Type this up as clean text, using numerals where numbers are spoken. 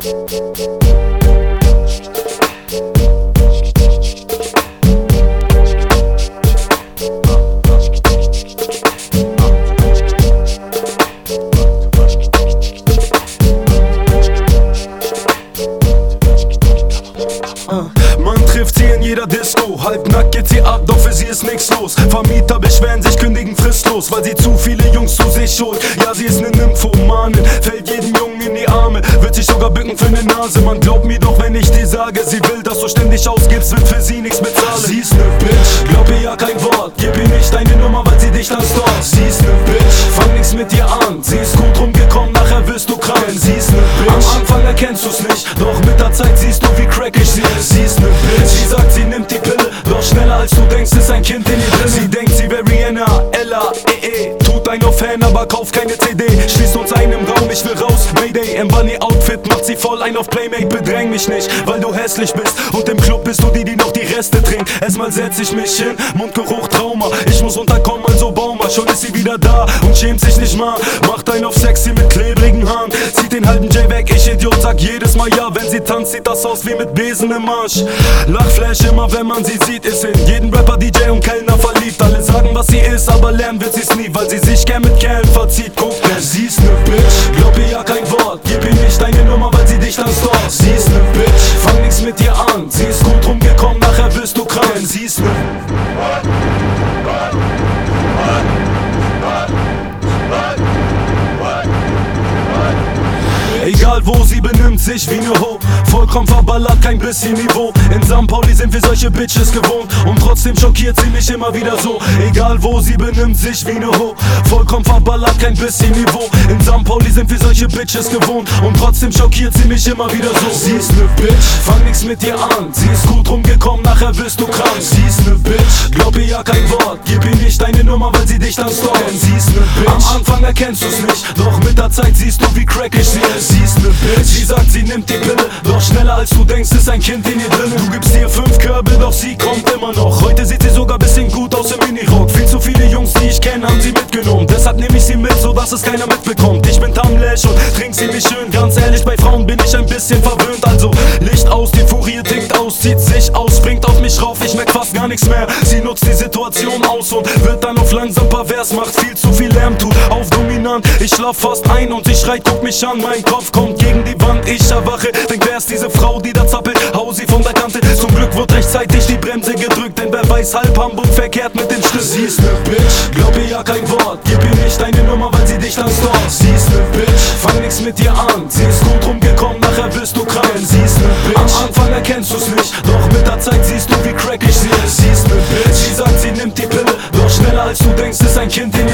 Man trifft sie in jeder Disco, halbnackt geht sie ab, doch für sie ist nix los. Vermieter beschweren sich, kündigen fristlos, weil sie zu viele Jungs zu sich holt. Ja, sie ist ne Nymphomanin, fällt jedem Jungen in die Arme, wird sich sogar bücken für ne Nase. Man glaubt mir doch, wenn ich dir sage, sie will, dass du ständig ausgibst, wird für sie nix bezahlen. Sie ist ne Bitch, glaub ihr ja kein Wort, gib ihr nicht deine Nummer, weil sie dich dann stalkt. Sie ist ne Bitch, fang nix mit ihr an, sie ist gut rumgekommen, nachher wirst du krank. Denn sie ist ne Bitch, am Anfang erkennst du's nicht, doch mit der Zeit siehst du, wie crackig sie ist. Sie ist ne Bitch, sie sagt, sie nimmt die Pille, doch schneller als du denkst, ist ein Kind in ihr drin. Sie denkt, sie wäre Rihanna, Ella, tut ein auf Fan, aber kauft keine CD. Schließt uns ein im Raum, ich will raus, Mayday. Im Bunny-Outfit macht sie voll ein auf Playmate. Bedräng mich nicht, weil du hässlich bist, und im Club bist du die noch die Reste trinkt. Erstmal setz ich mich hin, Mundgeruch Trauma, ich muss runterkommen, also Bauma. Schon ist sie wieder da und schämt sich nicht mal, macht ein auf sexy mit klebrigen Haaren, zieht den halben J weg, ich Idiot, sag jedes Mal ja. Wenn sie tanzt, sieht das aus wie mit Besen im Arsch. Lachflash immer, wenn man sie sieht, ist in jeden Rapper, DJ und Kellner verliebt. Alle sagen, was sie ist, aber lernen wird sie's nie, weil sie sich gern mit Kerlen verzieht. Guck, denn sie ist ne Bitch, glaub ihr ja kein Wort, gib ihr nicht deine Nummer, weil sie dich dann stalkt. Sie ist ne Bitch, fang nix mit ihr an, sie ist gut rumgekommen, nachher wirst du krank. Denn sie ist ne Egal wo, sie benimmt sich wie ne Ho, vollkommen verballert, kein bisschen Niveau. In St. Pauli sind wir solche Bitches gewohnt, und trotzdem schockiert sie mich immer wieder so. Egal wo, sie benimmt sich wie ne Ho, vollkommen verballert, kein bisschen Niveau. In St. Pauli sind wir solche Bitches gewohnt, und trotzdem schockiert sie mich immer wieder so. Sie ist ne Bitch, fang nix mit ihr an, sie ist gut rumgekommen, nachher wirst du krank. Sie ist ne Bitch, glaub ihr ja kein Wort, gib ihr nicht deine Nummer, weil sie dich dann stalkt. Denn sie ist ne Bitch, am Anfang erkennst du's nicht, doch mit der Zeit siehst du, wie crackig sie ist. Sie ist ne Bitch, sie sagt, sie nimmt die Pille, doch schneller als du denkst, ist ein Kind in ihr drin. Du gibst ihr 5 Körbe, doch sie kommt immer noch. Heute sieht sie sogar bisschen gut aus im Minirock. Viel zu viele Jungs, die ich kenne, haben sie mitgenommen, deshalb nehm ich sie mit, so dass es keiner mitbekommt. Ich bin Tamlesh und trink sie mich schön, ganz ehrlich, bei Frauen bin ich ein bisschen verwöhnt. Also Licht aus, die Furie tickt aus, zieht sich aus, springt auf mich rauf, ich merk fast gar nichts mehr. Sie nutzt die Situation aus und wird dann auf langsam pervers, macht viel zu viel Lärm, tut auf dominant. Ich schlaf fast ein und sie schreit, guck mich an, mein Kopf kommt gegen die Wand, ich erwache, denk, wer ist diese Frau, die da zappelt? Hau sie von der Kante, zum Glück wird rechtzeitig die Bremse gedrückt, denn wer weiß, halb Hamburg verkehrt mit dem Stück. Sie ist ne Bitch, glaub ihr ja kein Wort, gib ihr nicht deine Nummer, weil sie dich dann stalkt. Sie ist ne Bitch, fang nix mit ihr an, sie ist gut rumgekommen, nachher wirst du krank. Denn sie ist ne Bitch, am Anfang erkennst du's nicht, doch mit der Zeit siehst du, wie crackig sie ist. Sie ist ne Bitch, sie sagt, sie nimmt die Pille, doch schneller als du denkst, ist ein Kind in ihr